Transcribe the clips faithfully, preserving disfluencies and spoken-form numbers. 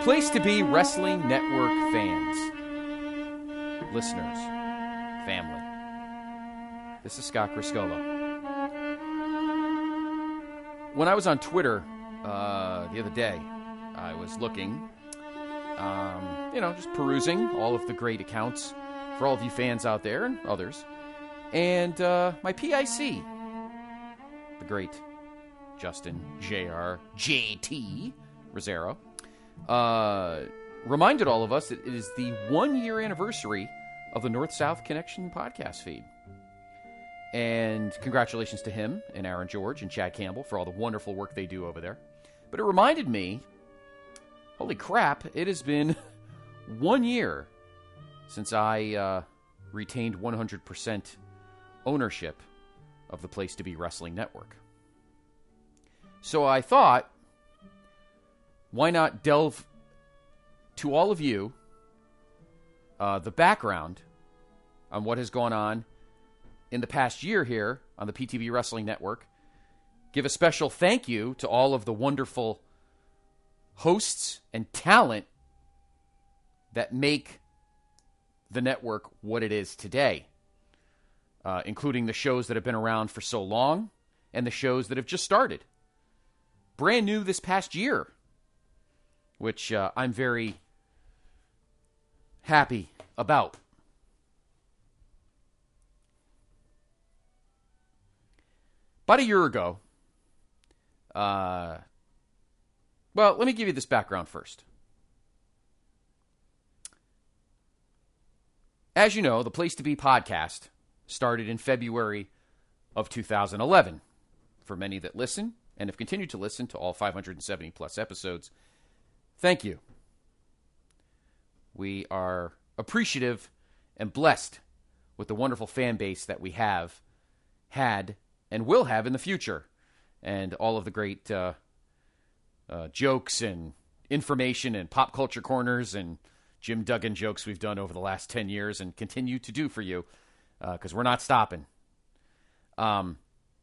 Place to be, Wrestling Network fans, listeners, family. This is Scott Criscuolo. When I was on Twitter uh, the other day, I was looking, um, you know, just perusing all of the great accounts for all of you fans out there and others. And uh, my P I C, the great Justin J R J T Rosero, uh, reminded all of us that it is the one-year anniversary of the North-South Connection podcast feed. And congratulations to him and Aaron George and Chad Campbell for all the wonderful work they do over there. But it reminded me, holy crap, it has been one year since I uh, retained one hundred percent ownership of the Place to Be Wrestling Network. So I thought, why not delve to all of you uh, the background on what has gone on in the past year here on the P T B Wrestling Network. Give a special thank you to all of the wonderful hosts and talent that make the network what it is today, uh, including the shows that have been around for so long and the shows that have just started. Brand new this past year, which uh, I'm very happy about. About a year ago, uh, well, let me give you this background first. As you know, the Place to Be podcast started in February of two thousand eleven. For many that listen and have continued to listen to all five hundred seventy plus episodes, thank you. We are appreciative and blessed with the wonderful fan base that we have had and will have in the future, and all of the great uh, uh, jokes and information and pop culture corners and Jim Duggan jokes we've done over the last ten years and continue to do for you, because uh, we're not stopping. Um,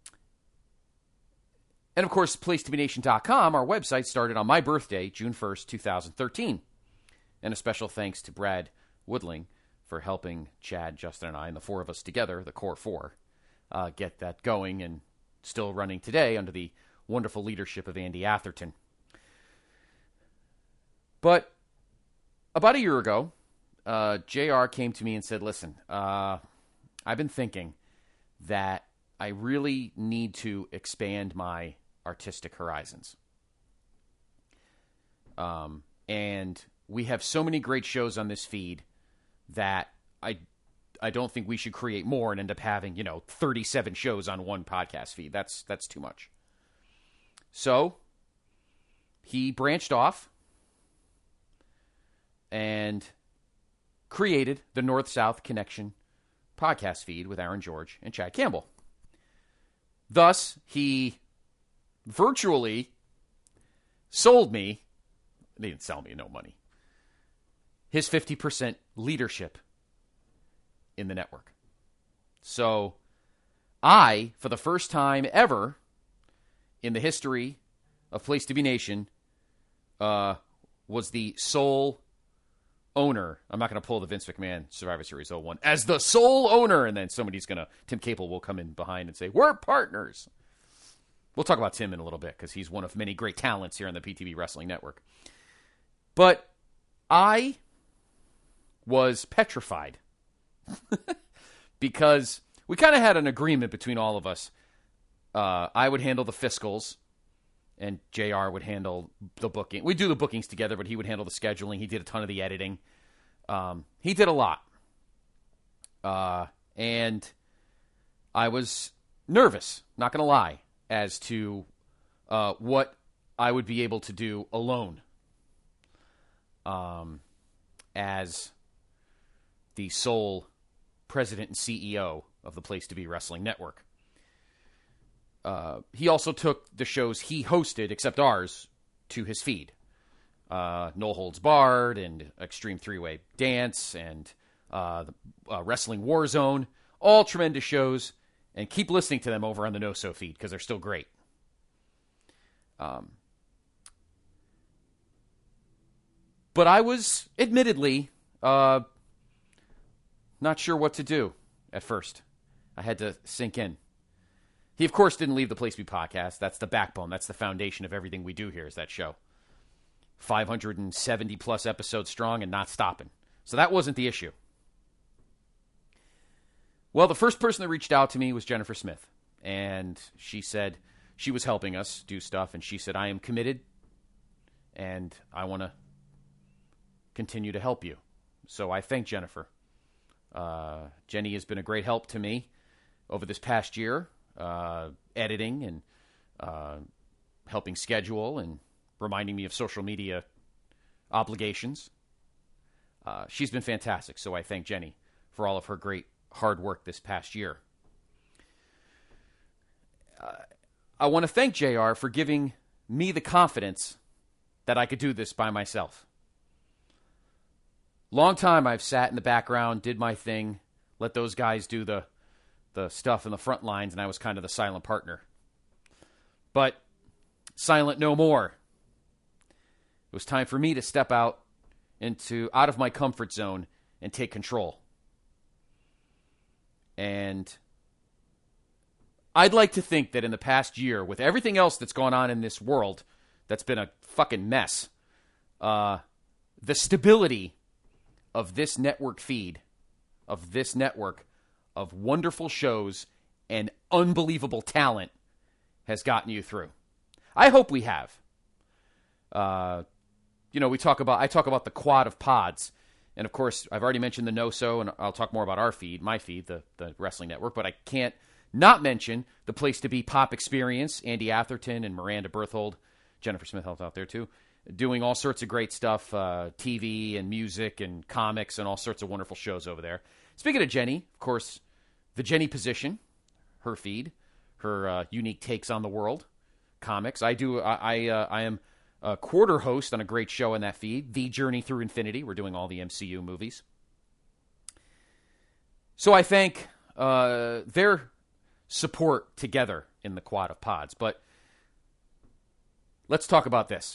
and, of course, place to be nation dot com, our website, started on my birthday, June first, twenty thirteen. And a special thanks to Brad Woodling for helping Chad, Justin, and I, and the four of us together, the core four, Uh, get that going and still running today under the wonderful leadership of Andy Atherton. But about a year ago, uh, J R came to me and said, listen, uh, I've been thinking that I really need to expand my artistic horizons. Um, and we have so many great shows on this feed that I I don't think we should create more and end up having, you know, thirty-seven shows on one podcast feed. That's that's too much. So he branched off and created the North-South Connection podcast feed with Aaron George and Chad Campbell. Thus, he virtually sold me, they didn't sell me, no money, his fifty percent leadership in the network. So I, for the first time ever in the history of Place to Be Nation, uh, was the sole owner. I'm not going to pull the Vince McMahon Survivor Series oh one as the sole owner, and then somebody's going to, Tim Capel will come in behind and say, we're partners. We'll talk about Tim in a little bit because he's one of many great talents here on the P T B Wrestling Network. But I was petrified because we kind of had an agreement between all of us. Uh, I would handle the fiscals, and J R would handle the booking. We do the bookings together, but he would handle the scheduling. He did a ton of the editing. Um, he did a lot. Uh, and I was nervous, not going to lie, as to uh, what I would be able to do alone um, as the sole president and C E O of the Place to Be Wrestling Network. Uh, he also took the shows he hosted, except ours, to his feed. Uh, No Holds Barred and Extreme Three-Way Dance and uh, uh, Wrestling Warzone. All tremendous shows. And keep listening to them over on the No-So feed because they're still great. Um, But I was, admittedly, uh, not sure what to do at first. I had to sink in. He, of course, didn't leave the Place We podcast. That's the backbone. That's the foundation of everything we do here is that show. five hundred seventy plus episodes strong and not stopping. So that wasn't the issue. Well, the first person that reached out to me was Jennifer Smith. And she said she was helping us do stuff. And she said, I am committed. And I want to continue to help you. So I thank Jennifer. Uh, Jenny has been a great help to me over this past year. Uh, editing and uh, helping schedule and reminding me of social media obligations. Uh, she's been fantastic, so I thank Jenny for all of her great hard work this past year. Uh, I want to thank J R for giving me the confidence that I could do this by myself. Long time I've sat in the background, did my thing, let those guys do the the stuff in the front lines, and I was kind of the silent partner. But silent no more. It was time for me to step out into out of my comfort zone and take control. And I'd like to think that in the past year, with everything else that's gone on in this world that's been a fucking mess, uh, the stability of this network feed, of this network, of wonderful shows and unbelievable talent has gotten you through. I hope we have. Uh, you know, we talk about, I talk about the quad of pods. And of course, I've already mentioned the No-So, and I'll talk more about our feed, my feed, the, the Wrestling Network, but I can't not mention the Place to Be Pop Experience, Andy Atherton and Miranda Berthold, Jennifer Smith helped out there too, doing all sorts of great stuff, uh, T V and music and comics and all sorts of wonderful shows over there. Speaking of Jenny, of course, the Jenny Position, her feed, her uh, unique takes on the world, comics. I do. I I, uh, I am a quarter host on a great show in that feed, The Journey Through Infinity. We're doing all the M C U movies. So I thank uh, their support together in the quad of pods. But let's talk about this.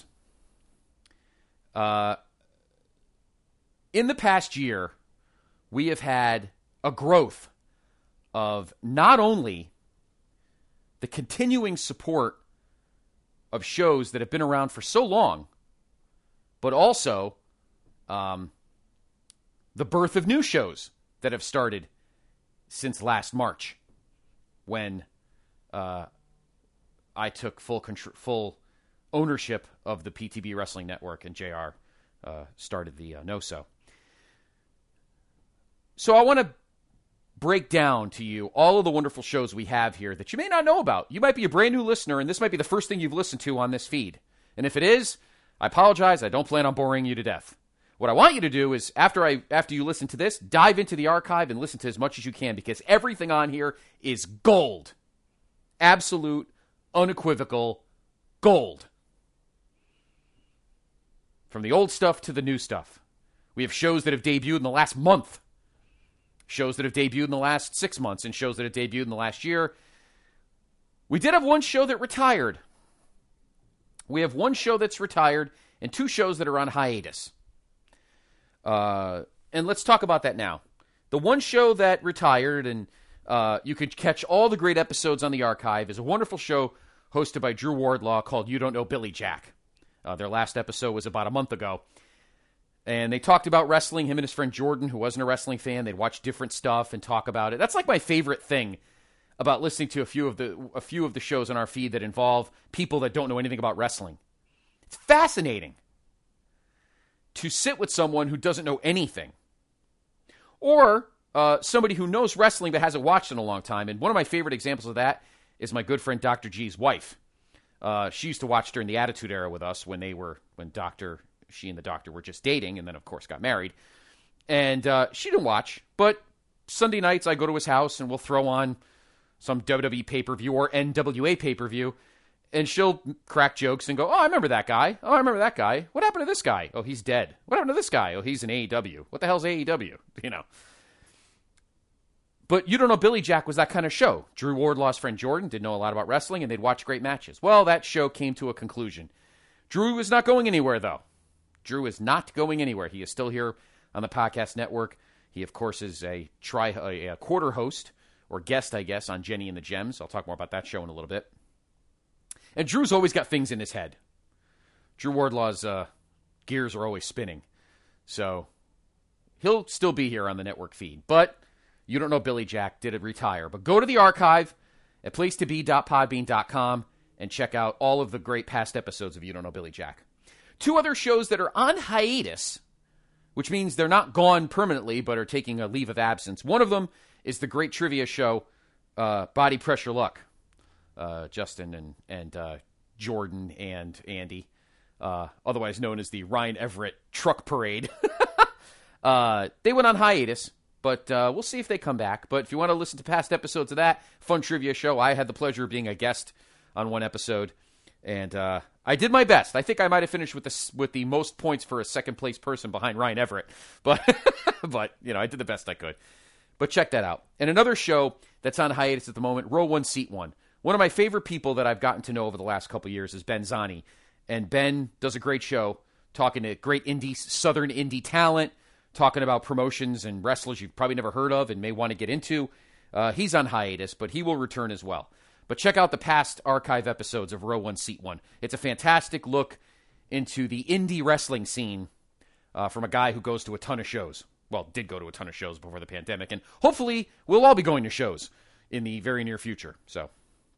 Uh, in the past year, we have had a growth of not only the continuing support of shows that have been around for so long, but also um, the birth of new shows that have started since last March, when uh, I took full contr- full ownership of the P T B Wrestling Network, and J R uh, started the uh, No-So. So I want to break down to you all of the wonderful shows we have here that you may not know about. You might be a brand new listener, and this might be the first thing you've listened to on this feed. And if it is, I apologize. I don't plan on boring you to death. What I want you to do is, after I after you listen to this, dive into the archive and listen to as much as you can, because everything on here is gold. Absolute, unequivocal gold. From the old stuff to the new stuff. We have shows that have debuted in the last month. Shows that have debuted in the last six months and shows that have debuted in the last year. We did have one show that retired. We have one show that's retired and two shows that are on hiatus. Uh, and let's talk about that now. The one show that retired, and uh, you could catch all the great episodes on the archive, is a wonderful show hosted by Drew Wardlaw called You Don't Know Billy Jack. Uh, their last episode was about a month ago. And they talked about wrestling, him and his friend Jordan, who wasn't a wrestling fan. They'd watch different stuff and talk about it. That's like my favorite thing about listening to a few of the a few of the shows on our feed that involve people that don't know anything about wrestling. It's fascinating to sit with someone who doesn't know anything. Or uh, somebody who knows wrestling but hasn't watched in a long time. And one of my favorite examples of that is my good friend Doctor G's wife. Uh, she used to watch during the Attitude Era with us when they were, when Doctor, she and the Doctor were just dating, and then, of course, got married. And uh, she didn't watch, but Sunday nights I go to his house, and we'll throw on some W W E pay-per-view or N W A pay-per-view, and she'll crack jokes and go, oh, I remember that guy. Oh, I remember that guy. What happened to this guy? Oh, he's dead. What happened to this guy? Oh, he's in A E W. What the hell's A E W? You know. But You Don't Know Billy Jack was that kind of show. Drew Wardlaw's friend Jordan didn't know a lot about wrestling, and they'd watch great matches. Well, that show came to a conclusion. Drew was not going anywhere, though. Drew is not going anywhere. He is still here on the podcast network. He, of course, is a, tri- a, a quarter host, or guest, I guess, on Jenny and the Gems. I'll talk more about that show in a little bit. And Drew's always got things in his head. Drew Wardlaw's uh, gears are always spinning. So he'll still be here on the network feed. But You Don't Know Billy Jack did retire. But go to the archive at place to be dot podbean dot com and check out all of the great past episodes of You Don't Know Billy Jack. Two other shows that are on hiatus, which means they're not gone permanently, but are taking a leave of absence. One of them is the great trivia show, uh, Body Pressure Luck. Uh, Justin and, and uh, Jordan and Andy, uh, otherwise known as the Ryan Everett Truck Parade. uh, they went on hiatus, but uh, we'll see if they come back. But if you want to listen to past episodes of that fun trivia show, I had the pleasure of being a guest on one episode, and uh, I did my best. I think I might have finished with the with the most points for a second place person behind Ryan Everett, but but you know I did the best I could. But check that out. And another show that's on hiatus at the moment, Row One Seat One. One of my favorite people that I've gotten to know over the last couple of years is Ben Zani, and Ben does a great show talking to great indie Southern indie talent, talking about promotions and wrestlers you've probably never heard of and may want to get into. Uh, he's on hiatus, but he will return as well. But check out the past archive episodes of Row One Seat One. It's a fantastic look into the indie wrestling scene uh, from a guy who goes to a ton of shows. Well, did go to a ton of shows before the pandemic, and hopefully we'll all be going to shows in the very near future. So,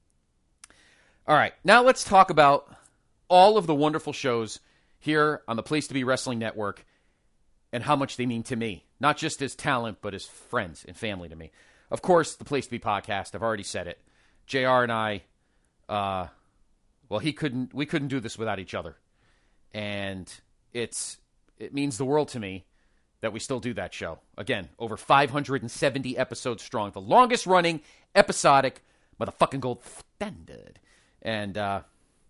all right, now let's talk about all of the wonderful shows here on the Place to Be Wrestling Network and how much they mean to me, not just as talent, but as friends and family to me. Of course, the Place to Be podcast, I've already said it. J R and I, uh, well, he couldn't, we couldn't do this without each other. And it's, it means the world to me that we still do that show. Again, over five hundred seventy episodes strong, the longest running episodic motherfucking gold standard. And uh,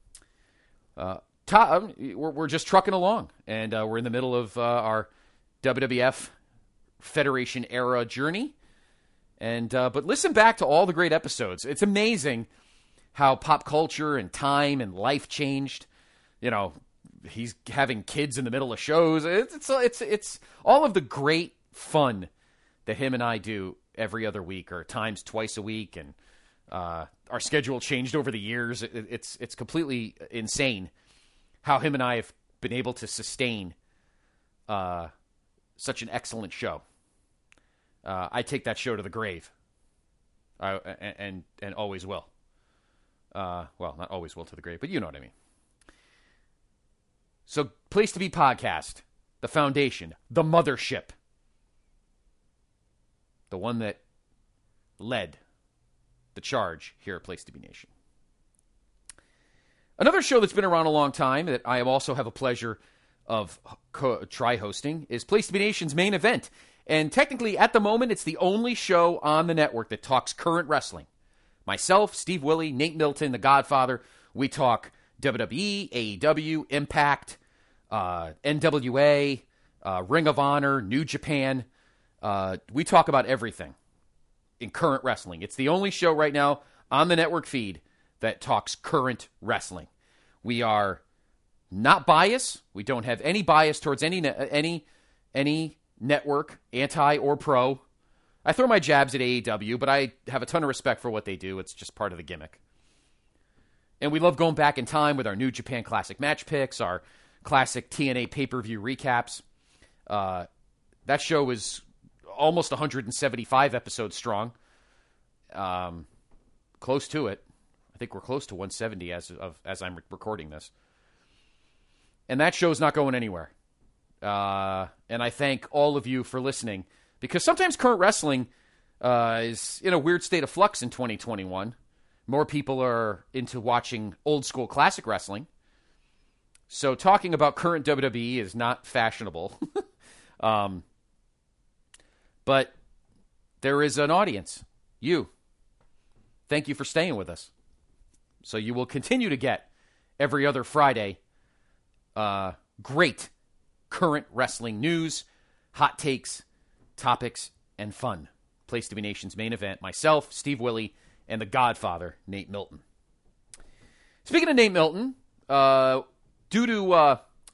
uh, Tom, we're, we're just trucking along, and uh, we're in the middle of uh, our W W F Federation era journey. And uh, but listen back to all the great episodes. It's amazing how pop culture and time and life changed. You know, he's having kids in the middle of shows. It's it's it's, it's all of the great fun that him and I do every other week, or times twice a week, and uh, our schedule changed over the years. It, it's it's completely insane how him and I have been able to sustain uh, such an excellent show. Uh, I take that show to the grave, uh, and, and and always will. Uh, well, not always will to the grave, but you know what I mean. So, Place to Be podcast, the foundation, the mothership, the one that led the charge here at Place to Be Nation. Another show that's been around a long time that I also have a pleasure of co- try hosting is Place to Be Nation's Main Event. And technically, at the moment, it's the only show on the network that talks current wrestling. Myself, Steve Willie, Nate Milton, The Godfather, we talk W W E, A E W, Impact, uh, N W A, uh, Ring of Honor, New Japan. Uh, we talk about everything in current wrestling. It's the only show right now on the network feed that talks current wrestling. We are not biased. We don't have any bias towards any any any network, anti or pro. I throw my jabs at A E W, but I have a ton of respect for what they do. It's just part of the gimmick. And we love going back in time with our New Japan Classic match picks, our classic T N A pay-per-view recaps. Uh, that show is almost one hundred seventy-five episodes strong. Um, close to it. I think we're close to one seventy as of as I'm recording this. And that show's not going anywhere. Uh, and I thank all of you for listening, because sometimes current wrestling uh, is in a weird state of flux in twenty twenty-one. More people are into watching old school classic wrestling. So talking about current W W E is not fashionable. um, but there is an audience. You. Thank you for staying with us. So you will continue to get every other Friday uh, great current wrestling news, hot takes, topics, and fun. Place to Be Nation's Main Event. Myself, Steve Willie, and the Godfather, Nate Milton. Speaking of Nate Milton, uh, due to uh,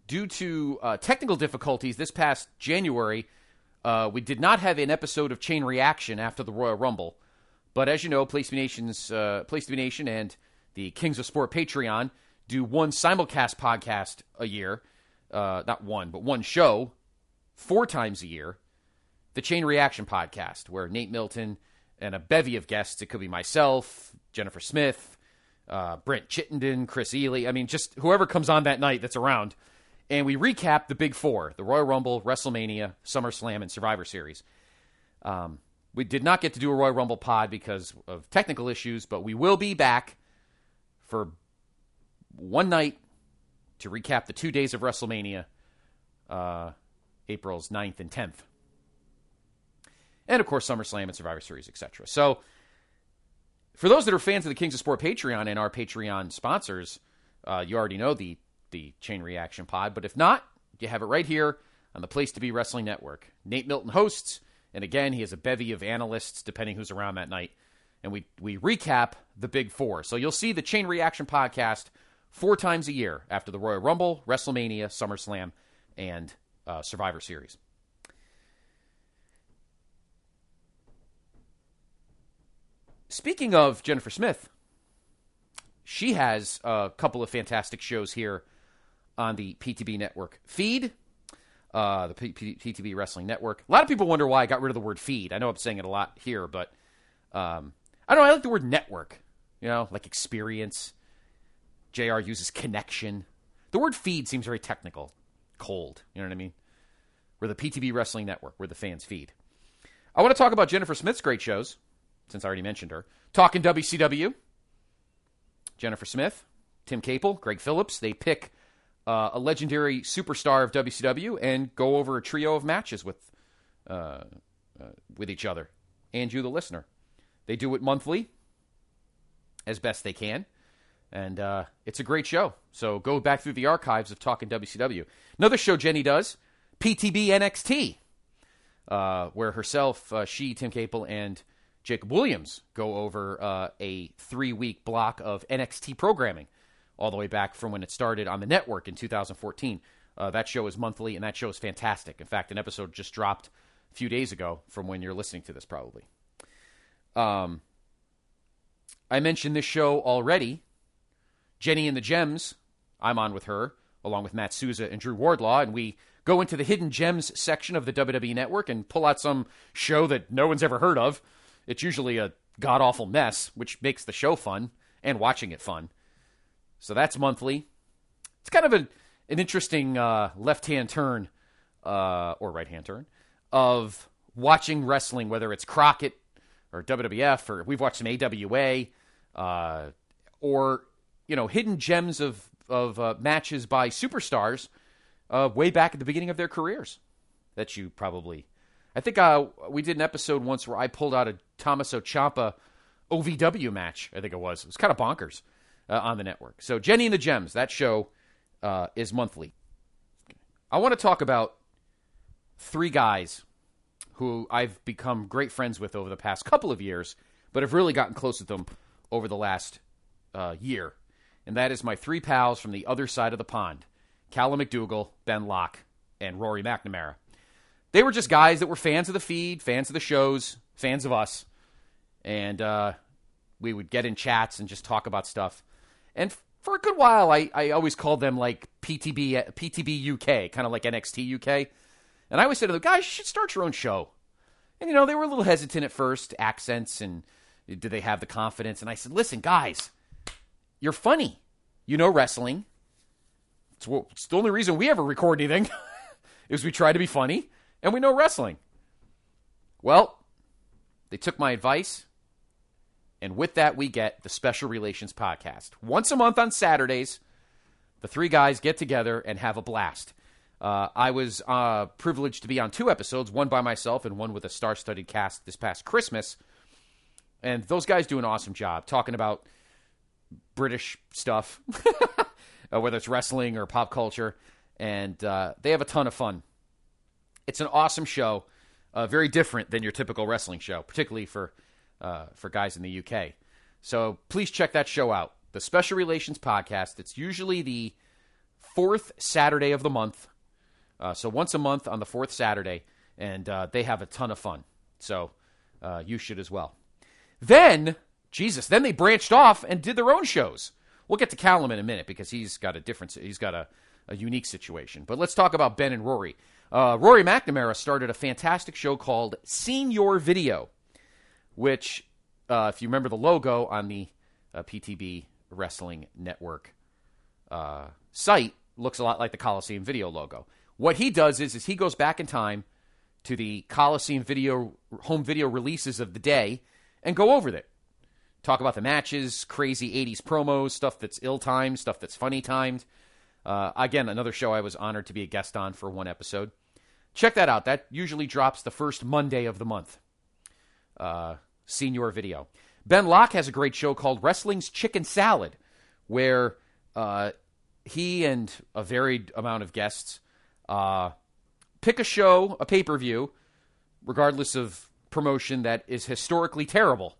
due to uh, technical difficulties this past January, uh, we did not have an episode of Chain Reaction after the Royal Rumble. But as you know, Place to Be Nation's, uh, Place to Be Nation and the Kings of Sport Patreon do one simulcast podcast a year. Uh, not one, but one show four times a year. The Chain Reaction podcast, where Nate Milton and a bevy of guests, it could be myself, Jennifer Smith, uh, Brent Chittenden, Chris Ely. I mean, just whoever comes on that night that's around. And we recap the big four, the Royal Rumble, WrestleMania, SummerSlam, and Survivor Series. Um, we did not get to do a Royal Rumble pod because of technical issues, but we will be back for one night to recap the two days of WrestleMania, uh, April's ninth and tenth. And, of course, SummerSlam and Survivor Series, et cetera. So, for those that are fans of the Kings of Sport Patreon and our Patreon sponsors, uh, you already know the the Chain Reaction pod. But if not, you have it right here on the Place to Be Wrestling Network. Nate Milton hosts, and again, he has a bevy of analysts, depending who's around that night. And we, we recap the big four. So you'll see the Chain Reaction podcast four times a year after the Royal Rumble, WrestleMania, SummerSlam, and uh, Survivor Series. Speaking of Jennifer Smith, she has a couple of fantastic shows here on the P T B Network feed, uh, the P- P- PTB Wrestling Network. A lot of people wonder why I got rid of the word feed. I know I'm saying it a lot here, but um, I don't know. I like the word network, you know, like experience. J R uses connection. The word feed seems very technical, cold. You know what I mean? We're the P T B Wrestling Network. We're the fans' feed. I want to talk about Jennifer Smith's great shows, since I already mentioned her. Talking W C W. Jennifer Smith, Tim Capel, Greg Phillips. They pick uh, a legendary superstar of W C W and go over a trio of matches with uh, uh, with each other and you, the listener. They do it monthly as best they can. And uh, it's a great show. So go back through the archives of Talking W C W. Another show Jenny does, P T B N X T, uh, where herself, uh, she, Tim Capel, and Jacob Williams go over uh, a three-week block of N X T programming, all the way back from when it started on the network in two thousand fourteen. Uh, that show is monthly, and that show is fantastic. In fact, an episode just dropped a few days ago from when you're listening to this, probably. Um, I mentioned this show already. Jenny and the Gems, I'm on with her, along with Matt Souza and Drew Wardlaw, and we go into the Hidden Gems section of the W W E Network and pull out some show that no one's ever heard of. It's usually a god-awful mess, which makes the show fun, and watching it fun. So that's monthly. It's kind of a, an interesting uh, left-hand turn, uh, or right-hand turn, of watching wrestling, whether it's Crockett or W W F, or we've watched some A W A, uh, or, you know, hidden gems of, of uh, matches by superstars uh, way back at the beginning of their careers that you probably... I think uh, we did an episode once where I pulled out a Tommaso Ciampa O V W match, I think it was. It was kind of bonkers uh, on the network. So Jenny and the Gems, that show uh, is monthly. I want to talk about three guys who I've become great friends with over the past couple of years, but have really gotten close with them over the last uh, year. And that is my three pals from the other side of the pond, Callum McDougall, Ben Locke, and Rory McNamara. They were just guys that were fans of the feed, fans of the shows, fans of us. And uh, we would get in chats and just talk about stuff. And for a good while, I, I always called them like P T B, P T B U K, kind of like N X T U K. And I always said to them, guys, you should start your own show. And, you know, they were a little hesitant at first, accents, and did they have the confidence? And I said, listen, guys, you're funny. You know wrestling. It's, well, it's the only reason we ever record anything is we try to be funny. And we know wrestling. Well, they took my advice, and with that, we get the Special Relations Podcast. Once a month on Saturdays, the three guys get together and have a blast. Uh, I was uh, privileged to be on two episodes, one by myself and one with a star-studded cast this past Christmas. And those guys do an awesome job talking about British stuff, uh, whether it's wrestling or pop culture. And uh, they have a ton of fun. It's an awesome show, uh, very different than your typical wrestling show, particularly for uh, for guys in the U K. So please check that show out, the Special Relations Podcast. It's usually the fourth Saturday of the month. Uh, so once a month on the fourth Saturday, and uh, they have a ton of fun. So uh, you should as well. Then, Jesus, then they branched off and did their own shows. We'll get to Callum in a minute because he's got a different, he's got a, a unique situation. But let's talk about Ben and Rory. Uh, Rory McNamara started a fantastic show called Senior Video, which, uh, if you remember the logo on the uh, P T B Wrestling Network uh, site, looks a lot like the Coliseum Video logo. What he does is, is he goes back in time to the Coliseum Video home video releases of the day and go over it. Talk about the matches, crazy eighties promos, stuff that's ill-timed, stuff that's funny-timed. Uh, again, another show I was honored to be a guest on for one episode. Check that out. That usually drops the first Monday of the month. Uh, Senior Video. Ben Locke has a great show called Wrestling's Chicken Salad, where uh, he and a varied amount of guests uh, pick a show, a pay-per-view, regardless of promotion, that is historically terrible.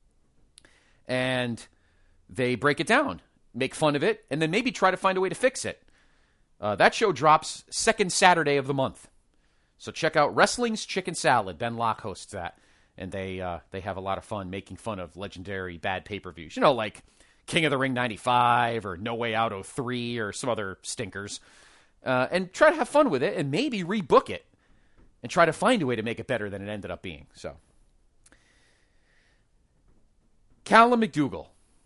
And they break it down, make fun of it, and then maybe try to find a way to fix it. Uh, that show drops second Saturday of the month. So check out Wrestling's Chicken Salad. Ben Locke hosts that. And they uh, they have a lot of fun making fun of legendary bad pay-per-views. You know, like King of the Ring ninety-five or No Way Out oh three or some other stinkers. Uh, and try to have fun with it and maybe rebook it. And try to find a way to make it better than it ended up being. So, Callum McDougall.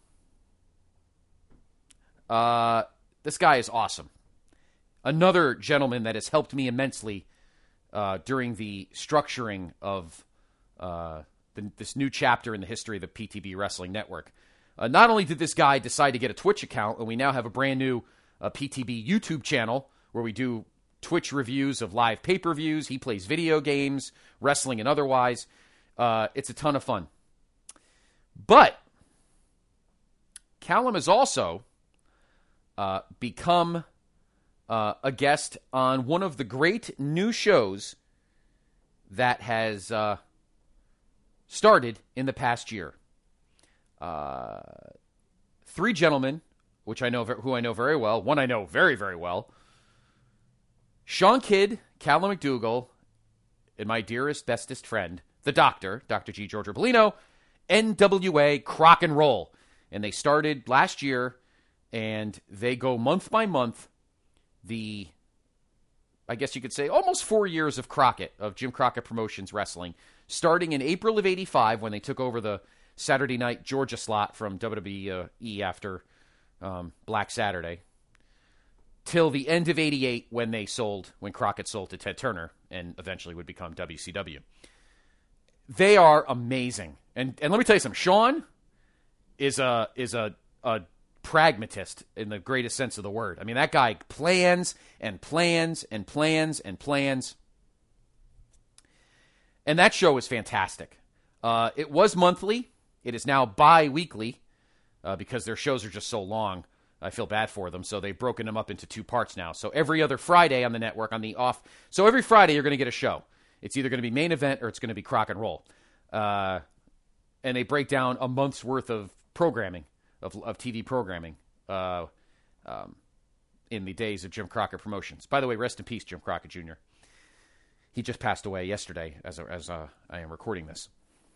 Uh, this guy is awesome. Another gentleman that has helped me immensely uh, during the structuring of uh, the, this new chapter in the history of the P T B Wrestling Network. Uh, not only did this guy decide to get a Twitch account, and we now have a brand new uh, P T B YouTube channel where we do Twitch reviews of live pay-per-views. He plays video games, wrestling and otherwise. Uh, it's a ton of fun. But Callum has also uh, become uh, a guest on one of the great new shows that has uh, started in the past year. Uh, three gentlemen, which I know who I know very well. One I know very, very well. Sean Kidd, Callum McDougall, and my dearest, bestest friend, the Doctor, Doctor G. George Robolino, N W A Crock and Roll. And they started last year, and they go month by month, the, I guess you could say, almost four years of Crockett, of Jim Crockett Promotions Wrestling, starting in April of eighty-five when they took over the Saturday night Georgia slot from W W E after um, Black Saturday, till the end of eighty-eight when they sold, when Crockett sold to Ted Turner and eventually would become W C W. They are amazing. And and let me tell you something. Sean is a is a, a pragmatist in the greatest sense of the word. I mean, that guy plans and plans and plans and plans. And that show is fantastic. Uh, it was monthly. It is now bi-weekly uh, because their shows are just so long. I feel bad for them, so they've broken them up into two parts now. So every other Friday on the network, on the off. So every Friday you're going to get a show. It's either going to be main event or it's going to be Crock and Roll. Uh, and they break down a month's worth of programming, of, of T V programming, uh, um, in the days of Jim Crockett Promotions. By the way, rest in peace, Jim Crockett Junior He just passed away yesterday as, a, as a, I am recording this.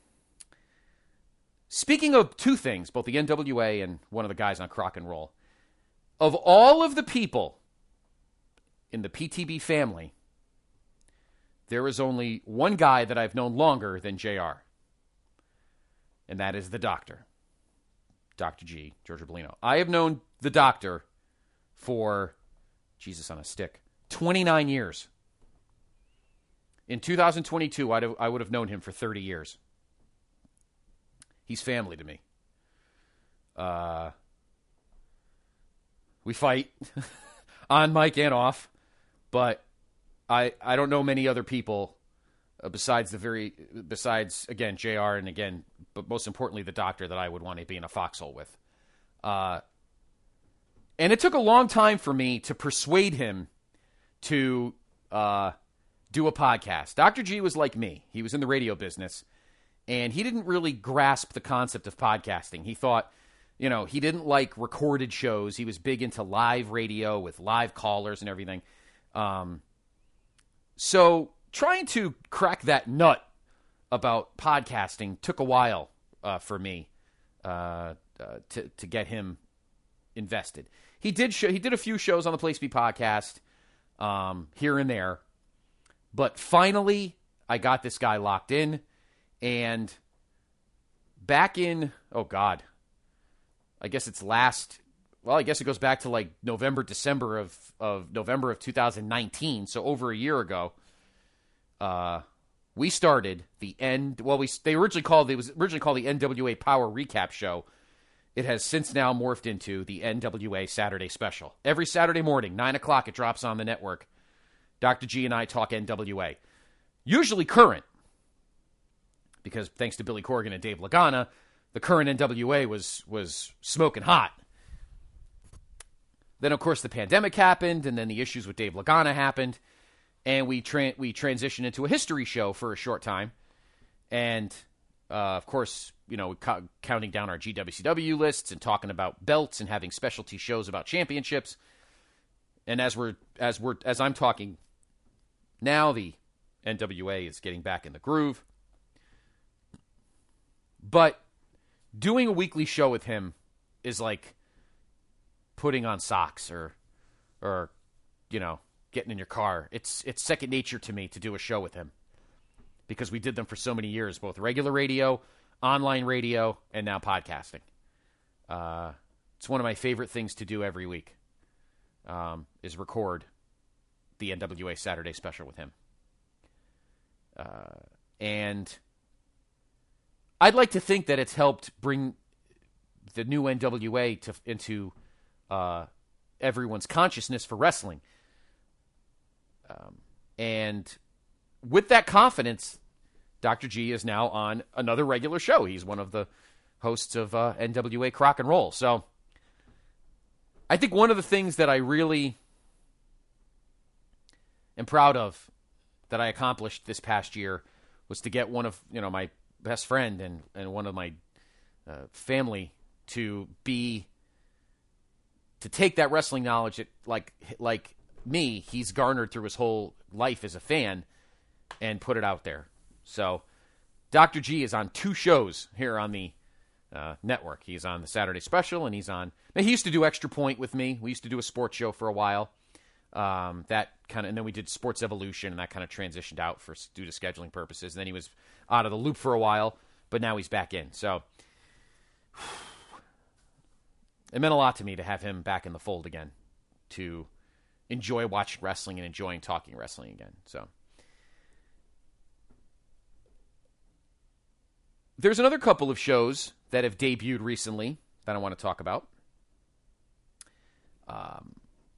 Speaking of two things, both the N W A and one of the guys on Crock and Roll, of all of the people in the P T B family, there is only one guy that I've known longer than J R. And that is the Doctor. Doctor G, George Robolino. I have known the Doctor for, Jesus on a stick, twenty-nine years. In two thousand twenty-two, I'd have, I would have known him for thirty years. He's family to me. Uh... We fight on mic and off, but I I don't know many other people uh, besides the very besides again J R and again, but most importantly the Doctor that I would want to be in a foxhole with. Uh, and it took a long time for me to persuade him to uh, do a podcast. Doctor G was like me; he was in the radio business, and he didn't really grasp the concept of podcasting. He thought You know, he didn't like recorded shows. He was big into live radio with live callers and everything. Um, so trying to crack that nut about podcasting took a while uh, for me uh, uh, to to get him invested. He did show, he did a few shows on the Place Be podcast um, here and there, but finally I got this guy locked in, and back in oh god. I guess it's last, well, I guess it goes back to like November, December of, of November of two thousand nineteen. So over a year ago, uh, we started the end, well, we, they originally called, it was originally called the N W A Power Recap Show. It has since now morphed into the N W A Saturday Special. Every Saturday morning, nine o'clock, it drops on the network. Doctor G and I talk N W A. Usually current, because thanks to Billy Corgan and Dave Lagana, the current N W A was was smoking hot. Then, of course, the pandemic happened, and then the issues with Dave Lagana happened, and we tra- we transitioned into a history show for a short time. And, uh, of course, you know, co- counting down our G W C W lists and talking about belts and having specialty shows about championships. And as we're as we're as I'm talking now, the N W A is getting back in the groove. But doing a weekly show with him is like putting on socks or, or, you know, getting in your car. It's it's second nature to me to do a show with him because we did them for so many years, both regular radio, online radio, and now podcasting. Uh, it's one of my favorite things to do every week um, is record the N W A Saturday Special with him. Uh, and I'd like to think that it's helped bring the new N W A to, into uh, everyone's consciousness for wrestling. Um, and with that confidence, Doctor G is now on another regular show. He's one of the hosts of uh, N W A Crock and Roll. So I think one of the things that I really am proud of that I accomplished this past year was to get one of, you know, my best friend and, and one of my uh, family to be to take that wrestling knowledge that, like like me, he's garnered through his whole life as a fan and put it out there. So Doctor G is on two shows here on the uh, network. He's on the Saturday Special, and he's on. Now, he used to do Extra Point with me. We used to do a sports show for a while. Um, that kind of, and then we did Sports Evolution, and that kind of transitioned out for due to scheduling purposes. And then he was out of the loop for a while, but now he's back in. So it meant a lot to me to have him back in the fold again, to enjoy watching wrestling and enjoying talking wrestling again. So there's another couple of shows that have debuted recently that I want to talk about. Um,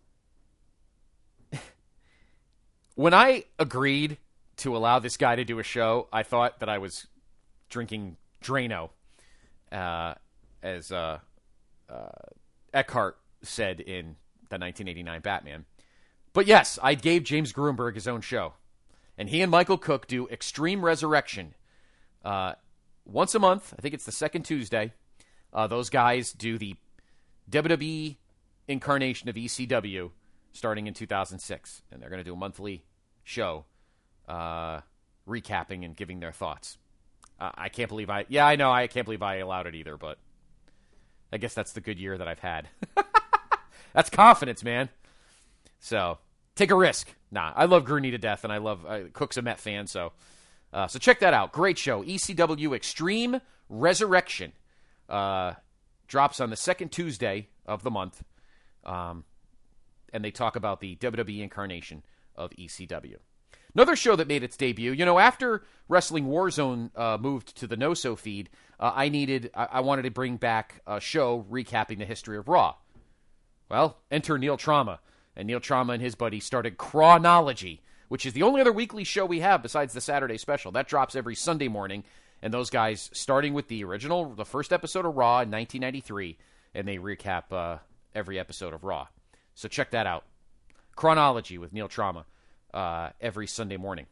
when I agreed to allow this guy to do a show, I thought that I was drinking Drano, uh, as uh, uh, Eckhart said in the nineteen eighty-nine Batman. But yes, I gave James Gruenberg his own show. And he and Michael Cook do Extreme Resurrection uh, once a month. I think it's the second Tuesday. Uh, those guys do the W W E incarnation of E C W starting in two thousand six. And they're going to do a monthly show uh, recapping and giving their thoughts. Uh, I can't believe I... Yeah, I know. I can't believe I allowed it either, but I guess that's the good year that I've had. That's confidence, man. So, take a risk. Nah, I love Grooney to death, and I love... Uh, Cook's a Met fan, so... Uh, so check that out. Great show. E C W Extreme Resurrection. Uh, drops on the second Tuesday of the month. Um, and they talk about the W W E incarnation of E C W. Another show that made its debut, you know, after Wrestling Warzone uh, moved to the No-So feed, uh, I needed, I, I wanted to bring back a show recapping the history of Raw. Well, enter Neil Trauma. And Neil Trauma and his buddy started Chronology, which is the only other weekly show we have besides the Saturday Special. That drops every Sunday morning. And those guys, starting with the original, the first episode of Raw in nineteen ninety-three, and they recap uh, every episode of Raw. So check that out. Chronology with Neil Trauma uh, every Sunday morning.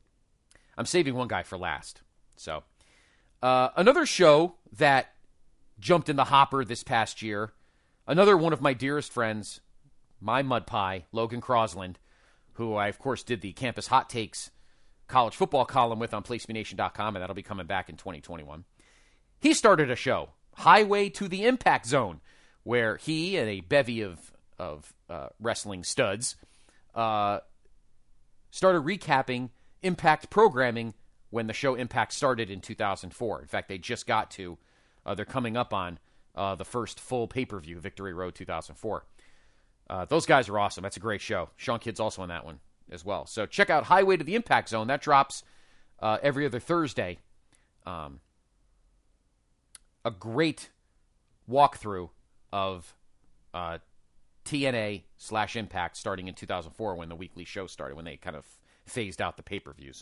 I'm saving one guy for last. So uh, another show that jumped in the hopper this past year. Another one of my dearest friends, my mud pie, Logan Crosland, who I, of course, did the Campus Hot Takes college football column with on place me nation dot com, and that'll be coming back in twenty twenty-one. He started a show, Highway to the Impact Zone, where he and a bevy of, of uh, wrestling studs uh, started recapping Impact programming when the show Impact started in two thousand four. In fact, they just got to, uh, they're coming up on uh, the first full pay-per-view, Victory Road two thousand four. Uh, those guys are awesome. That's a great show. Sean Kidd's also on that one as well. So check out Highway to the Impact Zone. That drops uh, every other Thursday. Um, a great walkthrough of uh, T N A slash Impact starting in two thousand four when the weekly show started, when they kind of phased out the pay-per-views.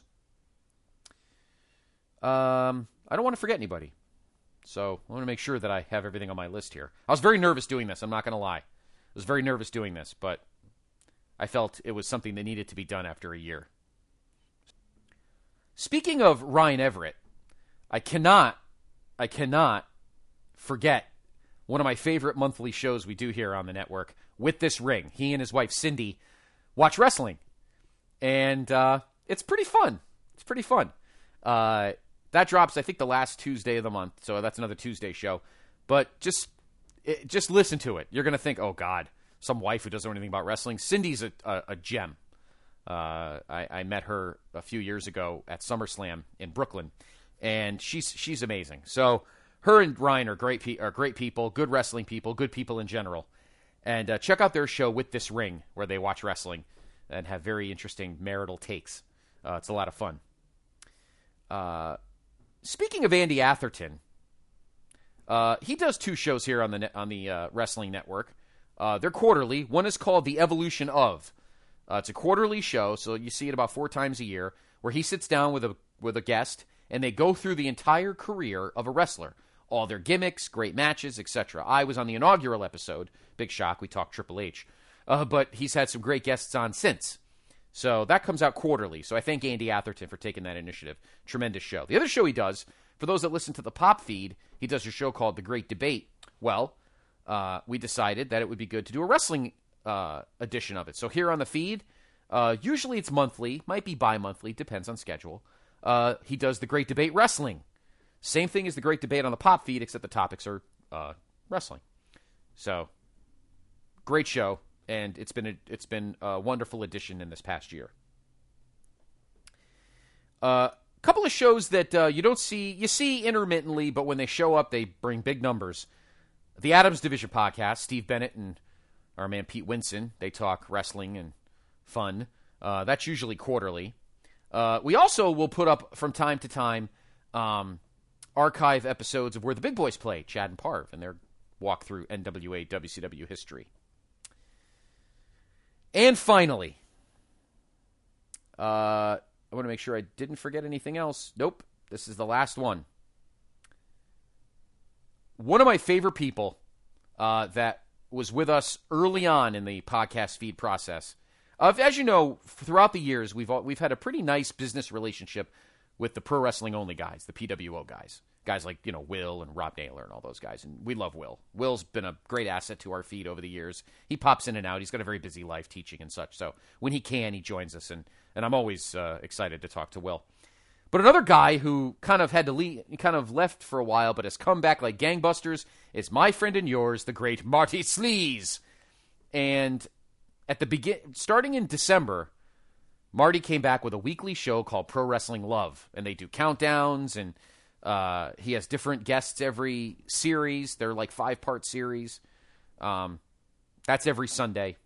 Um, I don't want to forget anybody. So I want to make sure that I have everything on my list here. I was very nervous doing this. I'm not going to lie. I was very nervous doing this, but I felt it was something that needed to be done after a year. Speaking of Ryan Everett, I cannot, I cannot forget one of my favorite monthly shows we do here on the network, With This Ring. He and his wife, Cindy, watch wrestling. And uh, it's pretty fun. It's pretty fun. Uh, that drops, I think, the last Tuesday of the month. So that's another Tuesday show. But just, it, just listen to it. You're going to think, oh, God. Some wife who doesn't know anything about wrestling. Cindy's a, a, a gem. Uh, I, I met her a few years ago at SummerSlam in Brooklyn, and she's she's amazing. So her and Ryan are great pe- are great people, good wrestling people, good people in general. And uh, check out their show With This Ring, where they watch wrestling and have very interesting marital takes. Uh, it's a lot of fun. Uh, speaking of Andy Atherton, uh, he does two shows here on the ne- on the uh, Wrestling Network. Uh, they're quarterly. One is called The Evolution Of. Uh, it's a quarterly show, so you see it about four times a year, where he sits down with a with a guest, and they go through the entire career of a wrestler, all their gimmicks, great matches, et cetera. I was on the inaugural episode. Big shock. We talked Triple H. Uh, but he's had some great guests on since. So that comes out quarterly. So I thank Andy Atherton for taking that initiative. Tremendous show. The other show he does, for those that listen to the Pop feed, he does a show called The Great Debate. Well, Uh, we decided that it would be good to do a wrestling uh, edition of it. So here on the feed, uh, usually it's monthly, might be bi-monthly, depends on schedule. Uh, he does the Great Debate Wrestling. Same thing as the Great Debate on the Pop feed, except the topics are uh, wrestling. So, great show, and it's been a, it's been a wonderful addition in this past year. A uh, couple of shows that uh, you don't see, you see intermittently, but when they show up, they bring big numbers. The Adams Division podcast, Steve Bennett and our man Pete Winson, they talk wrestling and fun. Uh, that's usually quarterly. Uh, we also will put up from time to time um, archive episodes of Where the Big Boys Play, Chad and Parv, and their walk through N W A W C W history. And finally, uh, I want to make sure I didn't forget anything else. Nope, this is the last one. One of my favorite people uh, that was with us early on in the podcast feed process. Uh, as you know, throughout the years, we've all, we've had a pretty nice business relationship with the Pro Wrestling Only guys, the P W O guys. Guys like, you know, Will and Rob Naylor and all those guys. And we love Will. Will's been a great asset to our feed over the years. He pops in and out. He's got a very busy life teaching and such. So when he can, he joins us. And, and I'm always uh, excited to talk to Will. But another guy who kind of had to leave, kind of left for a while, but has come back like gangbusters, is my friend and yours, the great Marty Sleaze. And at the begin, starting in December, Marty came back with a weekly show called Pro Wrestling Love, and they do countdowns, and uh, he has different guests every series. They're like five-part series. Um, that's every Sunday.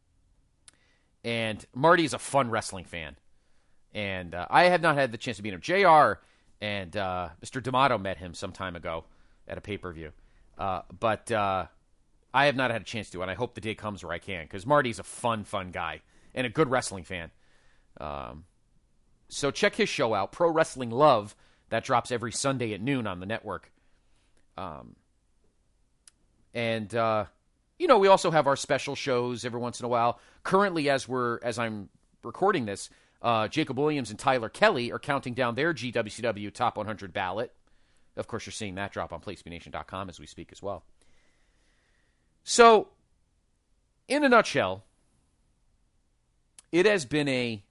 And Marty's a fun wrestling fan. And uh, I have not had the chance to meet him. J R and uh, Mister D'Amato met him some time ago at a pay-per-view. Uh, but uh, I have not had a chance to, and I hope the day comes where I can, because Marty's a fun, fun guy and a good wrestling fan. Um, so check his show out, Pro Wrestling Love. That drops every Sunday at noon on the network. Um, and, uh, you know, we also have our special shows every once in a while. Currently, as we're as I'm recording this, Uh, Jacob Williams and Tyler Kelly are counting down their G W C W Top one hundred ballot Of course, you're seeing that drop on place b nation dot com as we speak as well. So, in a nutshell, it has been a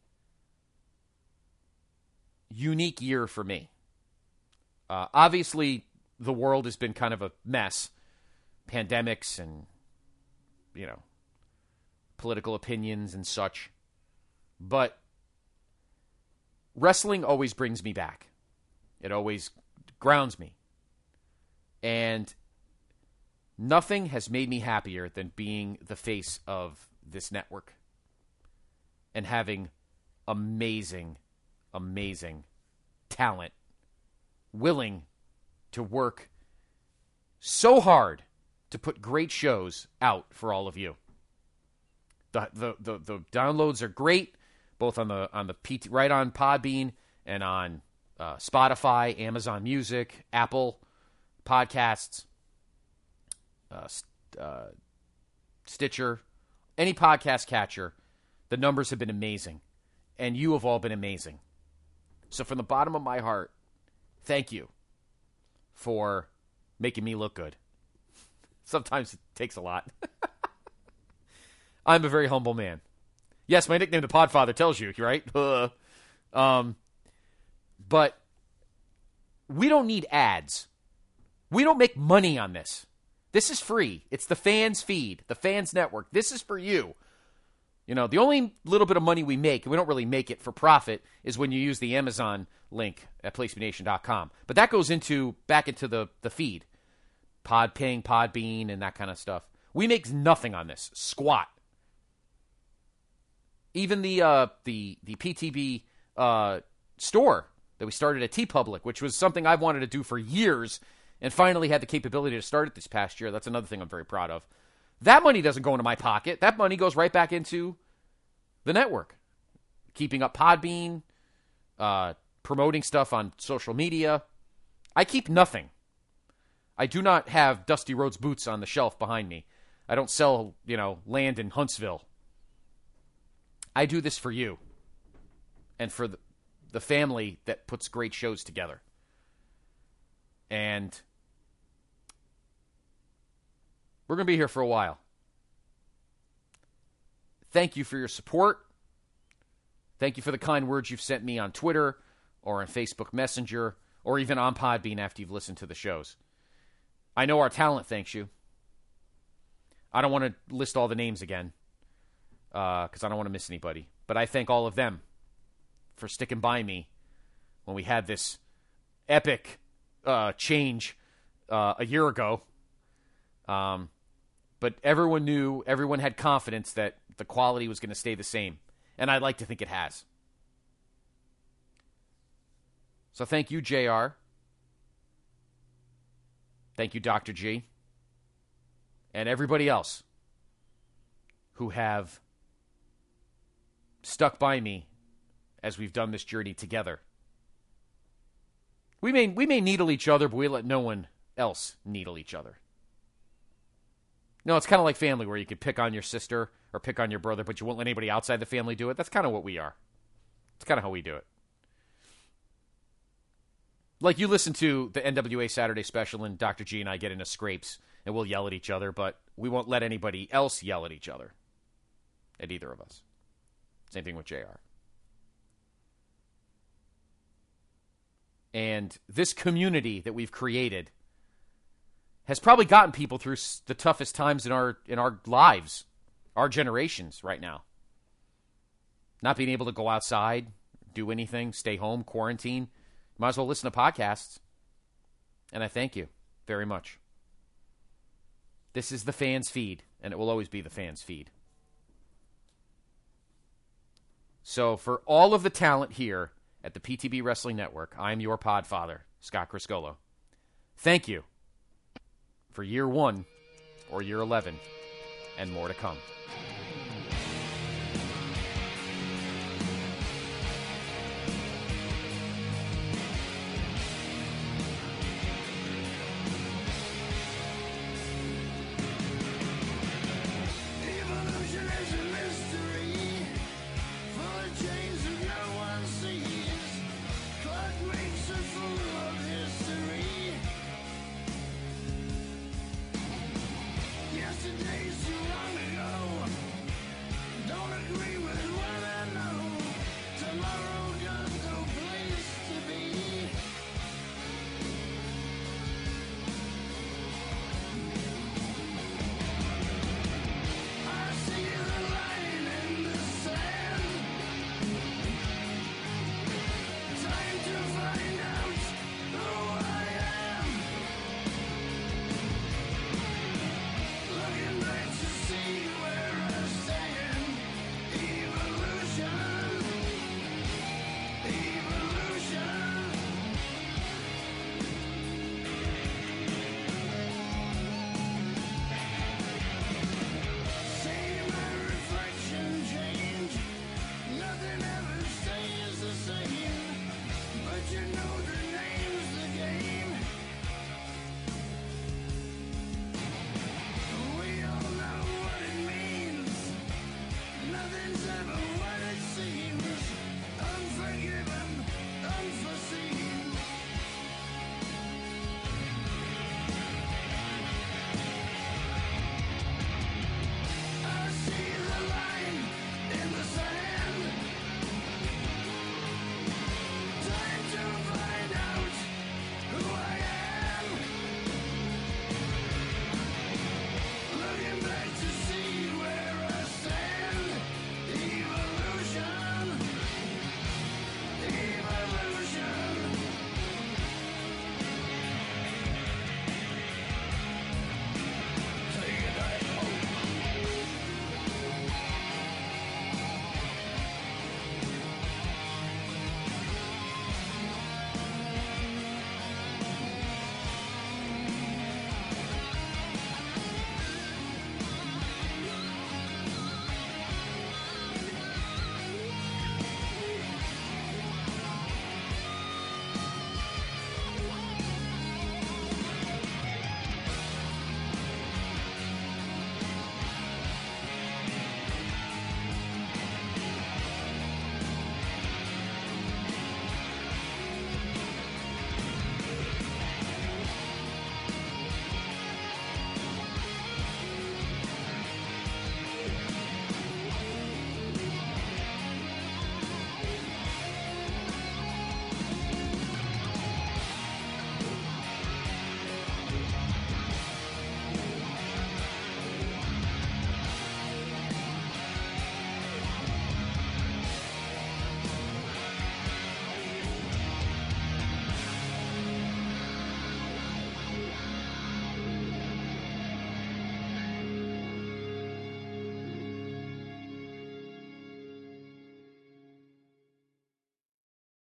unique year for me. Uh, obviously, the world has been kind of a mess. Pandemics and, you know, political opinions and such. But wrestling always brings me back. It always grounds me. And nothing has made me happier than being the face of this network and having amazing, amazing talent willing to work so hard to put great shows out for all of you. The the the, the downloads are great, both on the on the P T, right on Podbean and on uh, Spotify, Amazon Music, Apple Podcasts, uh, uh, Stitcher, any podcast catcher. The numbers have been amazing, and you have all been amazing. So from the bottom of my heart, thank you for making me look good. Sometimes it takes a lot. I'm a very humble man. Yes, my nickname, the Podfather, tells you, right? Uh, um, but we don't need ads. We don't make money on this. This is free. It's the fans' feed, the fans' network. This is for you. You know, the only little bit of money we make, and we don't really make it for profit, is when you use the Amazon link at place b nation dot com. But that goes into back into the, the feed. Pod paying, Podbean, and that kind of stuff. We make nothing on this. Squat. Even the uh, the the P T B uh, store that we started at TeePublic, which was something I've wanted to do for years, and finally had the capability to start it this past year. That's another thing I'm very proud of. That money doesn't go into my pocket. That money goes right back into the network. Keeping up Podbean, uh, promoting stuff on social media. I keep nothing. I do not have Dusty Rhodes boots on the shelf behind me. I don't sell, you know, land in Huntsville. I do this for you and for the, the family that puts great shows together. And we're going to be here for a while. Thank you for your support. Thank you for the kind words you've sent me on Twitter or on Facebook Messenger or even on Podbean after you've listened to the shows. I know our talent thanks you. I don't want to list all the names again because uh, I don't want to miss anybody. But I thank all of them for sticking by me when we had this epic uh, change uh, a year ago. Um, but everyone knew, everyone had confidence that the quality was going to stay the same. And I'd like to think it has. So thank you, J R. Thank you, Doctor G. And everybody else who have stuck by me as we've done this journey together. We may we may needle each other, but we let no one else needle each other. No, it's kind of like family where you could pick on your sister or pick on your brother, but you won't let anybody outside the family do it. That's kind of what we are. It's kind of how we do it. Like you listen to the N W A Saturday Special and Doctor G and I get into scrapes and we'll yell at each other, but we won't let anybody else yell at each other. At either of us. Same thing with J R. And this community that we've created has probably gotten people through the toughest times in our in our lives, our generations right now. Not being able to go outside, do anything, stay home, quarantine. Might as well listen to podcasts. And I thank you very much. This is the fans' feed, and it will always be the fans' feed. So for all of the talent here at the P T B Wrestling Network, I'm your podfather, Scott Criscolo. Thank you for year one or year eleven and more to come. Makes it full of history. you know that